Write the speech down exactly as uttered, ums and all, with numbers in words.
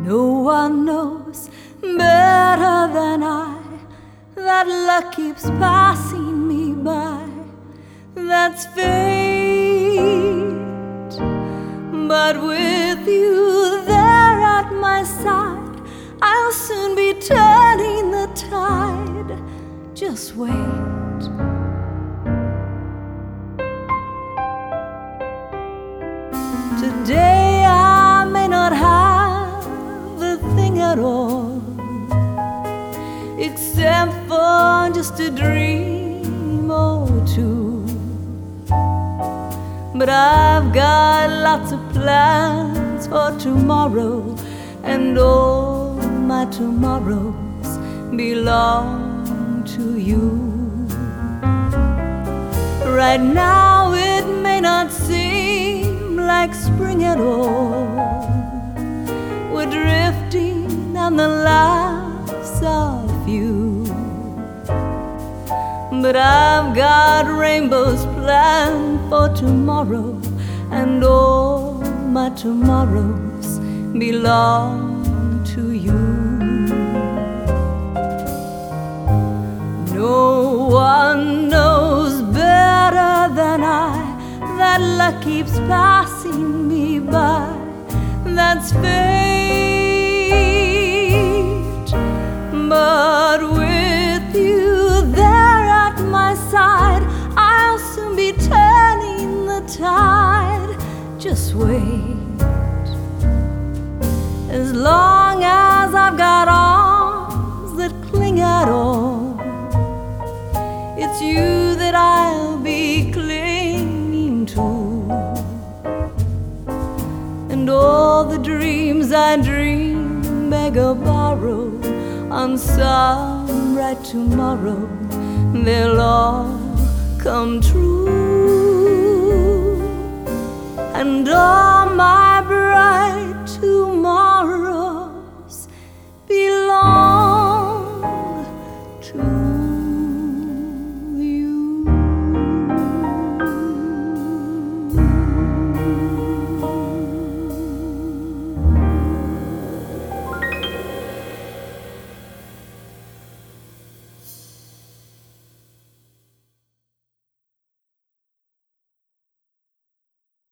No one knows better than I that luck keeps passing me by. That's fate. But with you there at my side, I'll soon be turning the tide. Just wait. Today I may not have a thing at all, except for just a dream or two. But I've got lots of plans for tomorrow, and all my tomorrows belong to you. Right now it may not seem like spring at all. We're drifting on the laughs of you, but I've got rainbows planned for tomorrow, and all my tomorrows belong to you. No one knows better than I that luck keeps passing me by. That's fate. But with you there at my side, I'll soon be turning the tide. Just wait. As long as I've got arms that cling at all, it's you that I'll be clinging to. And all the dreams I dream, beg or borrow, on some bright tomorrow, they'll all come true. And all